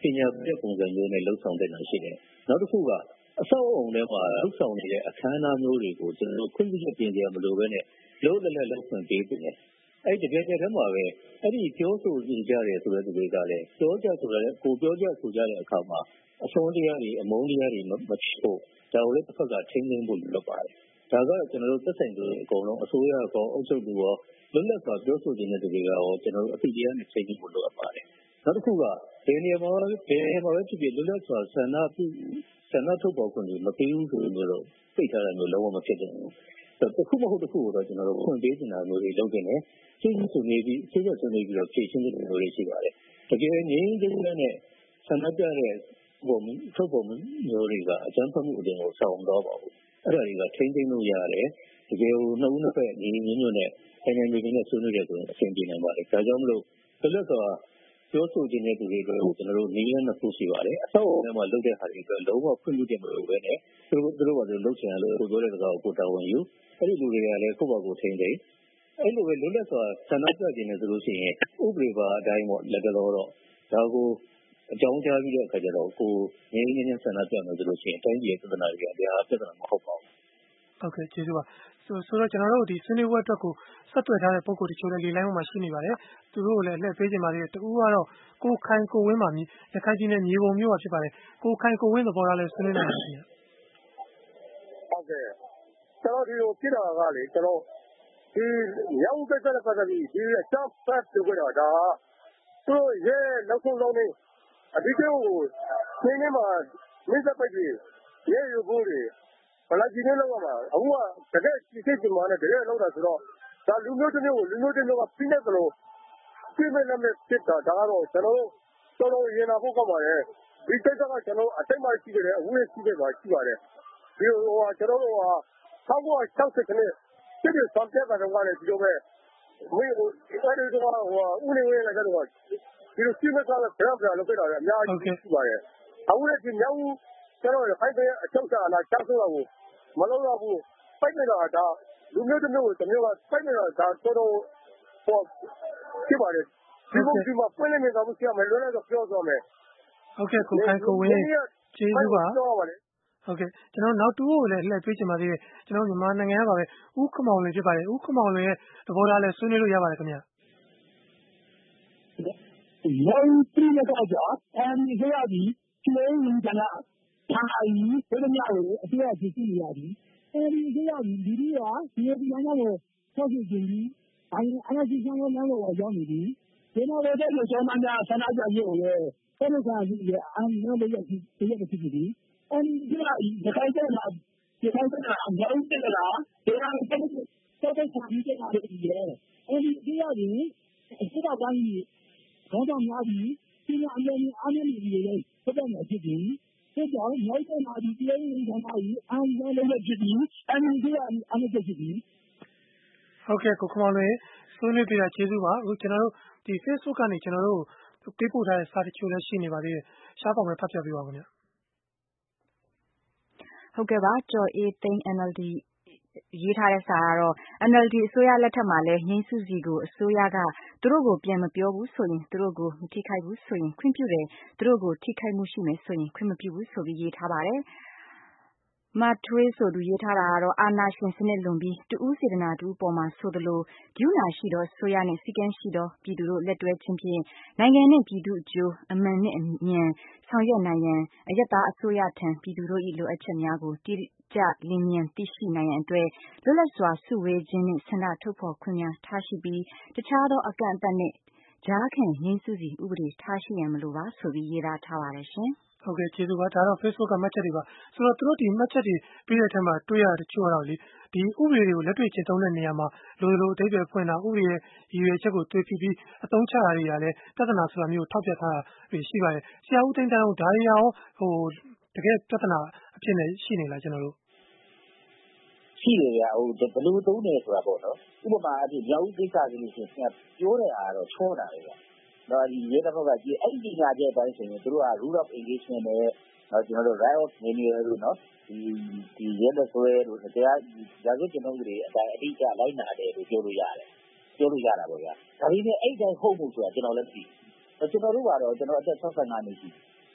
ပညာပေးပုံစံမျိုးနဲ့လှုပ်ဆောင်တဲ့နေတာရှိတယ်နောက်တစ်ခုကအဆောက်အုံထဲမှာလှုပ်ဆောင်နေတဲ့အခမ်းအနားမျိုးတွေကိုကျွန်တော်ခွင့်ပြုချက်ပြင်ကြမလို့ပဲနဲ့လုံးဝလက်လုပ်ခွင့်ပေးတယ်အဲ့ဒီတကယ်တည်းမှာပဲအဲ့ဒီပြောဆိုကြတယ်ဆိုတဲ့သူတွေကလည်းပြောကြဆိုတဲ့ကိုပြောကြဆိုကြတဲ့အခါမှာအဆုံးတရားတွေအမုန်းတရားတွေမဖြစ်ဖို့ဒါကိုလည်းတစ်ဖက်ကထိန်းသိမ်းဖို့လုပ်ပါတယ်ဒါကတော့ကျွန်တော်တို့သက်ဆိုင်သူအကုန်လုံးအစိုးရကောအုပ်ချုပ်သူရောလွတ်လပ်စွာပြောဆိုခြင်းတဲ့သူတွေကရောကျွန်တော်တို့အသိတရားနဲ့ထိန်းသိမ်းဖို့လုပ်အပ်ပါတယ်နောက်တစ်ခုကဘယ်နေရာမှာပဲဖြစ်ဖြစ်လွတ်လပ်စွာဆန္ဒထုတ်ပေါ်ခွင့်တွေမပေးဘူးဆိုလို့တော့သိထားတယ်လို့လုံးဝမဖြစ်တယ်တစ်ခုမဟုတ်တစ်ခုကိုတော့ကျွန်တော်တို့ဖွင့်ပေးနေတာမျိုးတွေလုပ်နေတယ်စိတ်ဆွေးနွေးပြီးတော့ဖြည့်ရှင်းတဲ့လိုတွေရှိပါတယ်တကယ်ငြိမ်းချမ်းတဲ့ဆန္ဒပြတဲ့ထုတ်ပေါ်မျိုးတွေကအကြမ်းဖက်မှုအတင်ကိုဆောင်တော့ပါဘူးအဲ့ဒါတွေကထိန်းသိမ်းလို့ရတယ်တကယ်ကိုနှစ်ဦးနှစ်ဖက်ညီညီညွတ်ညွတ်နဲ့နိုင်ငံပြည်နဲ့ဆွေးနွေးတယ်ဆိုရင်အဆင်ပြေနိုင်ပါတယ်ဒါကြောင့်မလို့လွတ်လပ်စွာပြောဆိုခြင်းတဲ့သူတွေကိုကျွန်တော်တို့နည်းလမ်းနှစ်ခုရှိပါတယ်အဆောက်အအုံထဲမှာလုပ်တဲ့ဟာတွေအတွက်လုံးဝခွင့်ပြုတယ်မလို့ပဲနဲ့သူတို့ကလုပ်ချင်တယ်လို့ကိုပြောတဲ့ကောင်ကိုတာဝန်ယူအဲ့ဒီလူတွေကလည်းကိုယ့်ဘာကိုထိန်းသိမ်းအဲ့လိုပဲလွတ်လပ်စွာဆန္ဒပြခြင်းနဲ့ဆိုလို့ရှိရင်ဥပဒေပါအတိုင်းပေါ့လက်တော်တော့ဒါကိုအကြောင်းကြားပြီးတဲ့အခါကျတော့ကိုငင်းငင်းဆန္ဒပြမယ်ဆိုလို့ရှိရင်တိုင်းပြည်ရဲ့ပြဿနာတွေကတရားပြဿနာမဟုတ်ပါဘူးဟုတ်ကဲ့ကျေးဇူးပါဆိုတော့ကျွန်တော်တို့ဒီဆွေးနွေးပွဲအတွက်ကိုဆက်သွယ်ထားတဲ့ပုံကိုယ်တချို့လည်းလေလိုင်းပေါ်မှာရှိနေပါတယ်သူတို့ကိုလည်းလှည့်ပေးခြင်းပါတယ်တူကတော့ကိုခိုင်ကိုဝင်းမှာရခိုင်ပြည်နယ်မြေပုံမြို့မှာဖြစ်ပါတယ်ကိုခိုင်ကိုဝင်းသဘောထားလဲဆွေးနွေးနိုင်ပါတယ်ဟုတ်ကဲ့ကျွန်တော်ဒီလိုဖြစ်တာကလေကျွန်တော်ဒီရောက်တဲ့ကပတ်သက်ပြီးဒီအချက်ဖတ်ပြောတာဒါသူရဲ့နောက်ဆုံးလုံးနေအဓိကကိုနေမှာမိစပိုက်ကြီးရေယူဖို့တွေဘလာကြီးနေလောက်မှာအခုကတကယ်စိတ်ကြမှာနဲ့တကယ်လောက်တာဆိုတော့ဒါလူမျိုးတစ်မျိုးကိုလူမျိုးတစ်မျိုးကဖိနေတယ်လို့ပြင်းမဲ့နဲ့ဖြစ်တာဒါကတော့ကျွန်တော်ရင်နာဖို့ကောက်ပါတယ်ဒီကိစ္စကကျွန်တော်အတိတ်မှရှိခဲ့တယ်အခုလည်းရှိခဲ့ပါရှိပါတယ်ဒီကျွန်တော်တို့1960ခုနှစ်ပြည်သူ့ဆောင်ပြတာတော့လည်းဒီလိုပဲမင်းကိုအဲ့ဒီတော့ဦးနေဝင်းလည်းကတော့ဒီလိုပြင်းမဲ့ကလည်းဘယ်လောက်လောက်ခဲ့တာလဲအများကြီးရှိပါတယ်အခုလည်းဒီမြောက်ကျွန်တော်ဖိုက်တဲ့အချုပ်ချာလာချဆိုးတာကိုမလုပ်တော့ဘူးပိုက်နေတာဒါလူမျိုးတစ်မျိုးကိုတစ်မျိုးကပိုက်နေတာဒါတော်ဖြစ်ပါတယ်ဒီဘုံဒီမှာပွင့်နေနေတာကိုဆရာမလွန်းတော့ပြောဆိုမယ်ဟုတ်ကဲ့ကိုခိုင်ကိုဝင်းကျေးဇူးပါဟုတ်ကဲ့ကျွန်တော်နောက်တူကိုလည်းလှည့်ပေးချင်ပါသေးတယ်ကျွန်တော်မြန်မာနိုင်ငံကပါပဲဦးခမောင်လွင်ဖြစ်ပါတယ်ဦးခမောင်လွင်ရဲ့သဘောထားလဲဆွေးနွေးလို့ရပါတယ်ခင်ဗျာရောင်းပြရတော့ကြအဲဒီခေတ်ကြီးကျေးဇူးတင်တာအာရီဘယ်လိုများလဲအပြည့်အစုံရှိရသည်အဲဒီခေတ်ကြီးဒီဒီကဒီဒီမှာတော့ဆောက်ကြည့်ကြည့်အဲ့ဒါကြီးဆောင်လို့လည်းရောက်နေပြီဒီမှာလည်းတော့ကျောင်းသားများဆန္ဒပြရေးကိုလည်းဆက်လက်ဆောင်ကြည့်ရအောင်လို့ရည်ဖြစ်ပြီအဲဒီကဒီခိုင်တဲ့မှာဒီခိုင်တဲ့မှာအများကြီးတက်လာဒီကတက်ဆောင်ကြည့်ကြတယ်အဲဒီဒီရည်အစ်တော်ပိုင်းဘောတော်များပြီးဒီကအမေအားနဲ့နေရတယ်ဆက်တဲ့မှာဖြစ်ပြီဒီကြောင့်နောက်တဲ့မှာဒီပြည်ရင်းဌာနကြီးအားလုံးလည်းဖြစ်ပြီအဲဒီကအမေဖြစ်ပြီဟုတ်ကဲ့ကိုခမောင်လွင်ဆွေးနွေးပြတာကျေးဇူးပါအခုကျွန်တော်တို့ဒီ Facebook ကနေကျွန်တော်တို့ပေးပို့ထားတဲ့စာတချို့လည်းရှိနေပါသေးတယ်ရှားပေါင်ပဲဖတ်ပြပေးပါဦးခင်ဗျဟုတ်ကဲ့ပါကျော်အေးသိန်း NLD ရေးထားတဲ့စာကတော့ NLD အစိုးရလက်ထက်မှာလဲငိမ့်စုစီကိုအစိုးရကသူတို့ကိုပြန်မပြောဘူးဆိုရင်သူတို့ကိုမထိခိုက်ဘူးဆိုရင်ခွင့်ပြုတယ်သူတို့ကိုထိခိုက်မှုရှိမယ်ဆိုရင်ခွင့်မပြုဘူးဆိုပြီးရေးထားပါတယ်မထွေးဆိုသူရေးထားတာကတော့အာနာရှင်စနစ်လွန်ပြီးတူးစေတနာတူပေါ်မှာဆိုသလိုဒုနာရှိသောဆိုရနဲ့စီကန်းရှိသောပြည်သူတို့လက်တွဲခြင်းဖြင့်နိုင်ငံနှင့်ပြည်သူအကျိုးအမှန်နှင့်အမြန်ဆောင်ရွက်နိုင်ရန်အယက်သားအစိုးရထံပြည်သူတို့၏လိုအပ်ချက်များကိုတိကျလင်းမြန်သိရှိနိုင်ရန်အတွက်လွတ်လပ်စွာစုဝေးခြင်းနှင့်ဆန္ဒထုတ်ဖော်ခွင့်များထားရှိပြီးတခြားသောအကန့်အသတ်နှင့်ကြားခံငြိမ်းစုစီဥပဒေထားရှိရန်မလိုပါဆိုပြီးရေးသားထားပါတယ်ရှင်ဟုတ်ကဲ့ကျေးဇူးပါဒါတော့ Facebook ကမှတ်ချက်တွေပါဆိုတော့သူတို့ဒီမှတ်ချက်တွေပြီးတဲ့အထက်မှာတွေ့ရတဲ့တချို့တော့လေဒီဥပဒေတွေကိုလက်တွေ့ကျင့်သုံးတဲ့နေရာမှာလိုလိုအဓိပ္ပာယ်ဖွင့်တာဥပဒေရဲ့ရည်ရွယ်ချက်ကိုတွေးပြီးအသုံးချတာတွေကလည်းပြဿနာဆိုတာမျိုးထောက်ပြထားတာရှိပါတယ်ဆရာဦးသိန်းတန်းတို့ဒါတွေရောတကယ်ပြဿနာအဖြစ်နဲ့ရှိနေလားကျွန်တော်တို့ရှိတယ်ဗျဘယ်လိုသုံးတယ်ဆိုတာပေါ့နော်ဥပမာအဖြစ်မြောက်ဦးကိစ္စဆိုလို့ရှိရင်ပြောတဲ့အားတော့ချောတာပဲဗျတော့ဒီရဲတပ်ဖွဲ့ကဒီအဲ့ဒီညာကျတဲ့အတိုင်းဆိုရင်သူတို့က rule of engagement နဲ့ကျွန်တော်တို့ right of manual လို့နော်ဒီရဲတပ်ဖွဲ့တို့တရားရာဇဝတ်ကျင့်ထုံးတွေအတိုင်းအတိအကျလိုက်နာတယ်လို့ပြောလို့ရတယ်ပြောလို့ရတာပေါ့ဗျာဒါပေမဲ့အဲ့တိုင်းဟုတ်မှုဆိုတာကျွန်တော်လည်းသိကျွန်တော်တို့ကတော့ကျွန်တော်အသက်65နှစ်ရှိ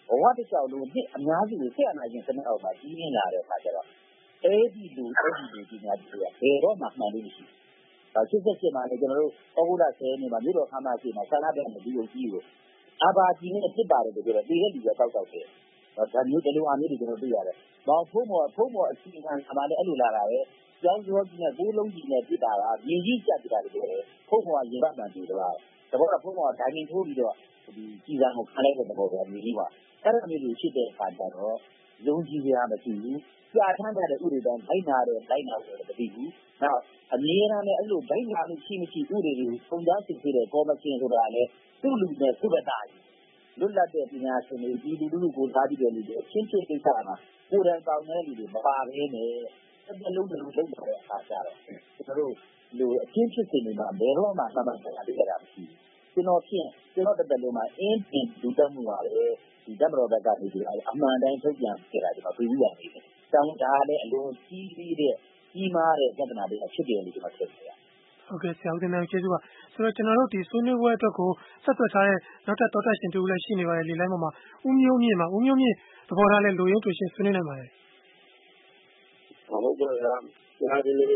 ဘဝတစ်လျှောက်လုံးအများစုကိုဆက်အနာရှင်စနစ်အောက်မှာကြီးရင်းလာတဲ့အခါကျတော့အဲ့ဒီလူကြီးများတွေကဘယ်တော့မှမှန်လို့မရှိဘူး88မှာလည်းကျွန်တော်တို့ဩဂုတ်လ10ရက်နေ့မှာမြို့တော်ခမ်းမရှိမှာဆန္ဒပြတဲ့လူအကြီးကိုအာဘာကြီးနဲ့ဖြစ်ပါတယ်လို့ပြောတော့ဒီရဲ့လူကတောက်တောက်တယ်ဒါမျိုးဒီလိုအားမျိုးတွေကျွန်တော်တွေ့ရတယ်။ဘောင်ဖုံးမော်အစီအခံအမှန်နဲ့အဲ့လိုလာတာပဲ။ကျောင်းစောကြီးနဲ့ကိုးလုံးကြီးနဲ့ပြစ်တာကမြင်ကြီးကြက်ပြတာလို့ပြောတယ်။ဖုံးမော်ကရင်ပတ်မှန်တယ်တော့။တဘောကဖုံးမော်ကဒိုင်မင်ထိုးပြီးတော့ဒီကြီးစားကိုခါလိုက်တဲ့သဘောပဲမြင်ကြီးပါ။အဲ့ဒါမျိုးတွေဖြစ်တဲ့အခါကျတော့ယုံကြည်စရာမရှိဘူး။ကြာထမ်းတဲ့ဥပဒေတိုင်းလိုက်နာတယ်လိုက်နာတယ်မသိဘူး။နောက်အမြဲတမ်းလည်းအဲ့လိုလိုက်နာလို့ရှိမရှိဥပဒေတွေကိုပုံသားစစ်ဆေးတဲ့ကော်မရှင်ဆိုတာလည်းသူ့လူနဲ့သူ့ဘက်သားကြီးလွတ်လပ်တဲ့ပညာရှင်တွေဒီလူလူကိုစားပြီးတဲ့လူတွေအချင်းချင်းကိစ္စမှာကိုယ်တိုင်ကောင်းတဲ့လူတွေမပါဘဲနဲ့တစ်လုံးလုံးလုံးတဲ့အခါကျတော့ကျွန်တော်တို့လူအချင်းဖြစ်နေမှာဘယ်တော့မှမှန်မှန်ကန်ကန်ရတာမရှိဘူးကျွန်တော်တစ်လုံးမှာအင်းတင်လူတက်မှုပါလေဒီဓမ္မတော်ဘက်ကနေဒီအမှန်တိုင်းထုတ်ပြန်ကြတာကျွန်တော်ပြီးရနေတယ်။တောင်းတာလည်းအလုံးကြီးကြီးမားတဲ့ပြဿနာတွေဖြစ်တယ်လို့ကျွန်တော်ထင်တယ်။ဟုတ်ကဲ့ဆရာဦးတင်နိုင်ကျေးဇူးပါဆိုတော့ကျွန်တော်တို့ဒီဆွေးနွေးပွဲအတွက်ကိုဆက်သွယ်ထားတဲ့နောက်ထပ်တော်တက်ရှင်တူလည်းရှိနေပါတယ်လေလိုင်းပေါ်မှာဦးမျိုးမြင့်သဘောထားလဲလိုရင်းတွေ့ရှင်ဆွေးနွေးနိုင်ပါတယ်ဟုတ်ကဲ့ဒါဒီနေ့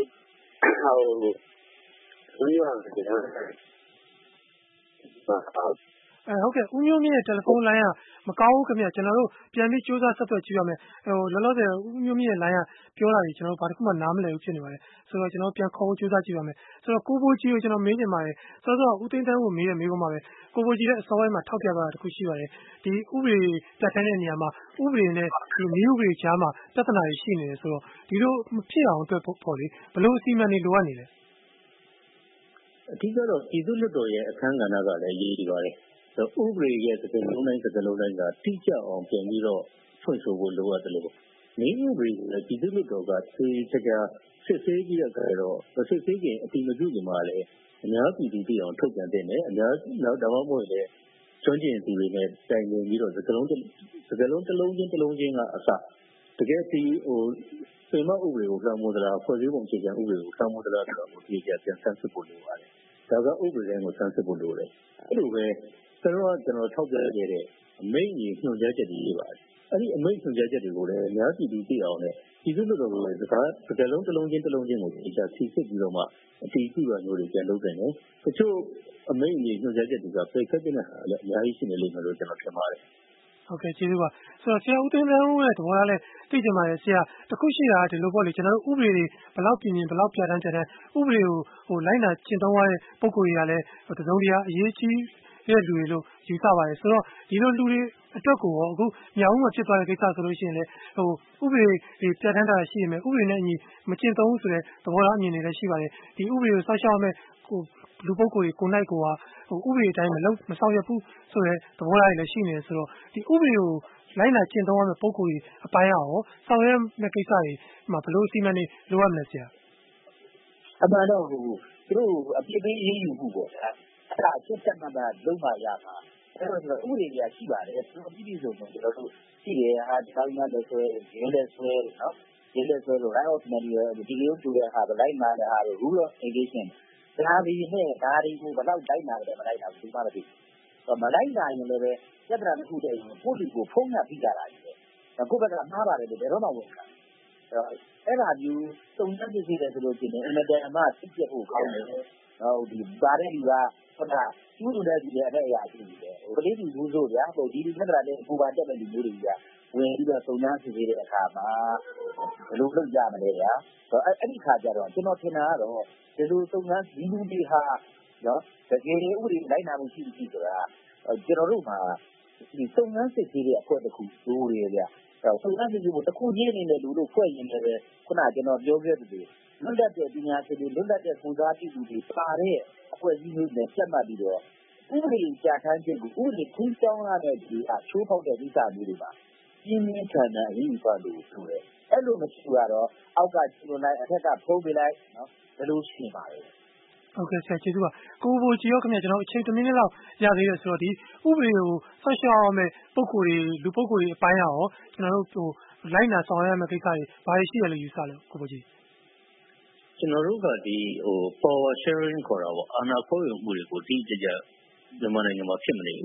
ဆွေးနွေးရတယ်ဟုတ်ကဲ့ဦးမျိုးမြင့်ရဲ့တယ်လီဖုန်းလိုင်းကမကောင်းဘူးခင်ဗျကျွန်တော်တို့ပြန်ပြီးစူးစမ်းဆက်သွယ်ကြည့်ရမယ်လောလောဆယ်ဦးမျိုးမြင့်ရဲ့လိုင်းကပြောတာကြီးကျွန်တော်တို့ဘာတစ်ခုမှနားမလည်ဘူးဖြစ်နေပါတယ်ဆိုတော့ကျွန်တော်ပြန်ခေါ်ဖို့စူးစမ်းကြည့်ရမယ်ဆိုတော့ကိုဘိုးကြီးကိုကျွန်တော်မေးချင်ပါတယ်ဆိုတော့ဦးသိန်းတန်းကိုမေးရမေးဖို့မှာပဲကိုဘိုးကြီးရဲ့အစောပိုင်းမှာထောက်ပြသွားတာတစ်ခုရှိပါတယ်ဒီဥပဒေပြဋ္ဌာန်းတဲ့နေရာမှာဥပဒေနဲ့ဒီမျိုးဥပဒေကြားမှာပြဿနာတွေရှိနေတယ်ဆိုတော့ဒီလိုမဖြစ်အောင်အတွက်ပေါ့လေဘလို့အစီအမံတွေလိုအပ်နေလဲအဓိကတော့ပြည်သူ့လွှတ်တော်ရဲ့အခမ်းကဏ္ဍကလည်းရေးကြည့်ပါတယ်ဥပဒေရဲ့စကားလုံးတိုင်းကတိကျအောင်ပြန်ပြီးတော့ဖွင့်ဆိုဖို့လိုအပ်တယ်လို့နေဥပဒေကိုလည်းပြည်သူ့လွှတ်တော်ကသေချာစစ်ဆေးပြီးတော့မစစ်ဆေးခင်အတိမပြုခင်မှာလည်းအများပြည်သူသိအောင်ထုတ်ပြန်တဲ့နဲ့အများနောက်တော့မဟုတ်လေကျွမ်းကျင်သူတွေနဲ့တိုင်ပင်ပြီးတော့စကားလုံးတစ်လုံးချင်းကအစတကယ်ဒီပင်မဥပဒေကိုလှမ်းမိုးသလားဖွဲ့စည်းပုံအခြေခံဥပဒေကိုလှမ်းမိုးသလားဆိုတော့ဒီကြပြန်ဆန်းစစ်ဖို့လိုပါတယ်ဒါကဥပဒေတိုင်းကိုဆန်းစစ်ဖို့လိုတယ်အဲ့လိုပဲကျွန်တော်ထောက်ပြခဲ့တဲ့အမိန့်ကြီးညွှန်ကြားချက်တွေရေးပါတယ်အဲ့ဒီအမိန့်ညွှန်ကြားချက်တွေကိုလည်းအများပြည်သူသိအောင်နဲ့ပြည်သူ့လွှတ်တော်ကိုလည်းစကားလုံးတစ်လုံးချင်းကိုအချာသိစစ်ပြီးတော့မှအတီးပြုတာမျိုးတွေပြန်လုပ်တယ်နော်တချို့အမိန့်ကြီးညွှန်ကြားချက်တွေကပိတ်ဖက်တဲ့ဟာလည်းအများကြီးရှိနေလိမ့်မယ်လို့ကျွန်တော်ထင်ပါတယ်ဟုတ်ကဲ့ကျေးဇူးပါဆိုတော့ဆရာဦးသိန်းသန်းဦးရဲ့သဘောထားလဲသိကြပါတယ်ဆရာတခုရှိတာဒီလိုပေါ့လေကျွန်တော်တို့ဥပဒေတွေဘလောက်ပြင်ဘလောက်ပြဋ္ဌာန်းဥပဒေကိုလိုက်နာကျင့်သုံးရတဲ့ပုံကိုယ်တွေကလည်းတစုံတရာအရေးကြီးတဲ့လူတွေလို့ယူဆပါတယ်ဆိုတော့ဒီလိုလူတွေအတွက်ကိုရောအခုမြောက်ဦးမှာဖြစ်သွားတဲ့ကိစ္စဆိုလို့ရှိရင်လည်းဥပဒေတွေပြဋ္ဌာန်းတာရှိရမယ်ဥပဒေနဲ့အညီမကျင့်သုံးဘူးဆိုတဲ့သဘောထားအမြင်တွေလည်းရှိပါတယ်ဒီဥပဒေကိုစောင့်ရှောက်ရမယ်လူပုဂ္ဂိုလ်တွေကိုနိုင်ကိုကဥပဒေအတိုင်းမဆောင်ရွက်ဘူးဆိုတဲ့သဘောထားတွေလည်းရှိနေတယ်ဆိုတော့ဒီဥပဒေကိုလိုက်နာကျင့်သုံးရမယ့်ပုဂ္ဂိုလ်တွေအပိုင်းရောဆောင်ရွက်မယ့်ကိစ္စတွေမှာဘယ်လိုအစီအမံတွေလိုအပ်မလဲဆရာအမှန်တော့သူတို့အပြစ်ပေးရေးယူမှုပေါ့ဗျာအဲ့ဒါအချက်တက်မှတ်လုံးမရပါအဲ့တော့ဥပဒေကြီးရှိပါတယ်သူတို့ပြည်စုံကျွန်တော်တို့ရှိတယ်ဟာဒီကောင်းမှလည်းဆွဲရင်းလည်းဆွဲနော်ရင်းလည်းဆွဲလို့ right of manual ဒီလိုတူတဲ့ဟာလိုက်နာတဲ့ဟာ rule of engagement ဒါဒီနဲ့ဒါတွေကိုဘယ်တော့လိုက်နာတယ်မလိုက်နာဘူးမှမသိဘူးမလိုက်နာရင်လည်းပြဿနာတစ်ခုတည်းကိုယ့်လူကိုဖုံးရပြီးကြတာကြီးပဲကိုယ့်ဘက်ကမှားပါတယ်လို့ဘယ်တော့မှဝန်ခံအဲ့ဒါမျိုးစုံစမ်းကြည့်တယ်ဆိုလို့ရှိရင်အင်မတန်မှသိကျက်ဖို့ကောင်းတယ်ဟုတ်ဒီပါတဲ့လူကဟုတ်လားကျူးလူတဲ့လူတွေအဲ့အရာရှိနေတယ်ကလေးလူစိုးဗျာဟိုဒီလူပြဿနာနဲ့ပူပါတက်တဲ့လူမျိုးတွေကဝင်ပြီးတော့စုံစမ်းစစ်ဆေးတဲ့အခါမှာဘယ်လိုလုပ်ကြမလဲဗျာအဲ့ဒီခါကျတော့ကျွန်တော်ထင်တာကတော့ဒီလိုစုံစမ်းဒီလူတွေဟာနော်တကယ်ဥပဒေလိုက်နာမှုရှိဆိုတာကျွန်တော်တို့မှာဒီစုံစမ်းစစ်ဆေးတဲ့အဖွဲ့တစ်ခုလိုတယ်ဗျာစုံစမ်းစစ်ဆေးဖို့တစ်ခုချင်းနေတယ်လူတို့ဖွဲ့ရင်လည်းခုနကျွန်တော်ပြောခဲ့သလိုလွတ်လပ်တဲ့ပညာရှင်တွေလွတ်လပ်တဲ့ကိုစားပြုသူတွေပါတဲ့အဖွဲ့အစည်းမျိုးနဲ့ဆက်မှတ်ပြီးတော့ဥပဒေပြဋ္ဌာန်းချက်ကိုဥပဒေထူးခြားလာတဲ့ဒီအချိုးဖောက်တဲ့ကိစ္စမျိုးတွေပါပြင်းပြင်းထန်ထန်အရေးပါလို့ဆိုတယ်အဲ့လိုမရှိတော့အောက်ကကျလွန်လိုက်အထက်ကဖုံးပေးလိုက်နော်ဘယ်လိုရှိပါလဲဟုတ်ကဲ့ဆရာကျေးဇူးပါကိုဘိုကြီးရောခင်ဗျကျွန်တော်အချိန်1မိနစ်လောက်ရသေးတယ်ဆိုတော့ဒီဥပဒေကိုဆောက်ရှောက်ရမယ့်ပုံကိုယ်တွေလူပုံကိုယ်တွေအပိုင်းရောကျွန်တော်တို့လိုက်နာဆောင်ရွက်ရမယ့်ကိစ္စတွေဘာတွေရှိရလဲယူဆလို့ကိုဘိုကြီးကျွန်တော်တို့ကဒီpower sharing ခေါ်တာပေါ့အာဏာခွဲဝေမှုတွေကိုတိကျကျမြန်မာနိုင်ငံမှာဖြစ်မနေဘူး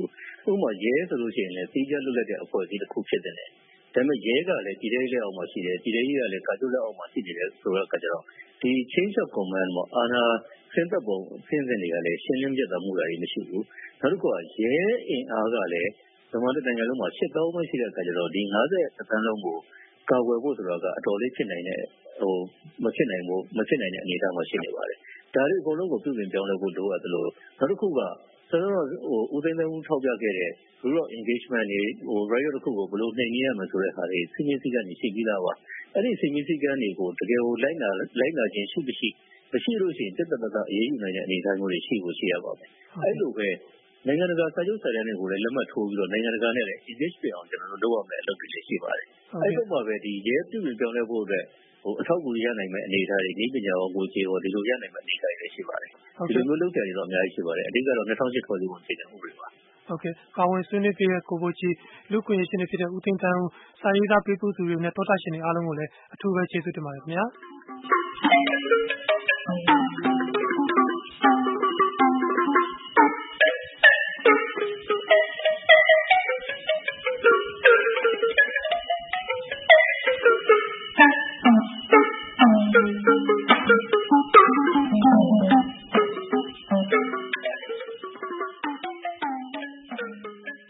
ဥပမာရဲဆိုလို့ရှိရင်လည်းသီးခြားလွတ်လပ်တဲ့အဖွဲ့အစည်းတစ်ခုဖြစ်တယ်။ဒါပေမဲ့ရဲကလည်းပြည်ထောင်စုလက်အောက်မှာရှိတယ်ပြည်ထောင်စုကလည်းကာချုပ်လက်အောက်မှာရှိနေတယ်ဆိုတော့ကျတော့ဒီ change of command မှာအာဏာဆင်းသက်ပုံဆင်းတွေကလည်းရှင်းလင်းပြတ်သားမှုတွေမရှိဘူး။နောက်တစ်ခုကရဲအင်အားကလည်းမြန်မာနိုင်ငံလုံးမှာ8000ပဲရှိတဲ့အခါကျတော့ဒီ50သန်းလုံးကိုကာကွယ်ဖို့ဆိုတာကအတော်လေးဖြစ်နိုင်တဲ့မဖြစ်နိုင်တဲ့အနေအထားမှာရှိနေပါတယ်။ဒါတွေအကုန်လုံးကိုပြုပြင်ပြောင်းလဲဖို့လိုအပ်သလိုနောက်တစ်ခုကကျွန်တော်ဦးသိန်းသန်းဦးထောက်ပြခဲ့တဲ့ rule of engagement တွေriot တစ်ခုကိုဘယ်လိုနှိမ်နင်းရမလဲဆိုတဲ့ဟာတွေစီမင်းစည်းကမ်းတွေရှိပြီးသားပါ။အဲ့ဒီစီမင်းစည်းကမ်းတွေကိုတကယ်ကိုလိုက်နာခြင်းရှိမရှိလို့ရှိရင်တက်တက်အရေးယူနိုင်တဲ့အနေအထားမျိုးတွေရှိရပါမယ်။အဲ့လိုပဲနိုင်ငံတကာစာချုပ်စာတမ်းတွေကိုလည်းလက်မှတ်ထိုးပြီးတော့နိုင်ငံတကာနဲ့လည်း engage ဖြစ်အောင်ကျွန်တော်တို့လုပ်ရမယ်အလုပ်တွေရှိပါတယ်။အဲ့တော့မှပဲဒီရဲပြုပြင်ပြောင်းလဲဖို့အတွက်အထောက်အကူရနိုင်မယ့်အနေအထားတွေဤပညာရောကိုခြေရောဒီလိုရနိုင်မယ့်အနေအထားတွေရှိပါတယ်။ဒီလိုမျိုးလုပ်ကြရတော့အများကြီးရှိပါတယ်။အဓိကတော့2008ဖွဲ့စည်းပုံအခြေခံဥပဒေပါ။ဟုတ်ကဲ့ပါဝင်ဆွေးနွေးပေးတဲ့ကိုဘိုကြီးလူခွင့်ရေးရှင်တွေဖြစ်တဲ့ဦးသိန်းသန်းဦးစာရေးသားပေးပို့သူတွေနဲ့တောတာရှင်တွေအားလုံးကိုလည်းအထူးပဲကျေးဇူးတင်ပါတယ်ခင်ဗျာ။